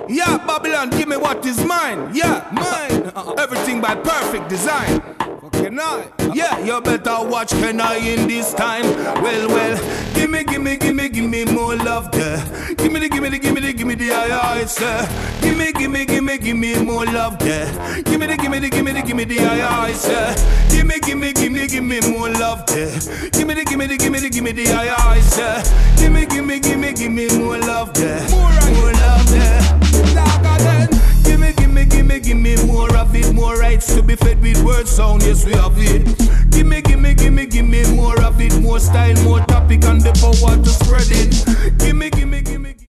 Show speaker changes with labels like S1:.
S1: Yeah, Babylon, give me what is mine. Yeah, mine. Everything by perfect design. Can I? Yeah, you better watch can I in this time. Well, give me more love there. Give me the aye, sir. Give me more love there. Give me the aye, sir. Give me more love there. Give me the aye, sir. Give me more love there. More love there. Give me more of it, more rights to be fed with word sound, yes we have it. Give me more of it, more style, more topic and the power to spread it.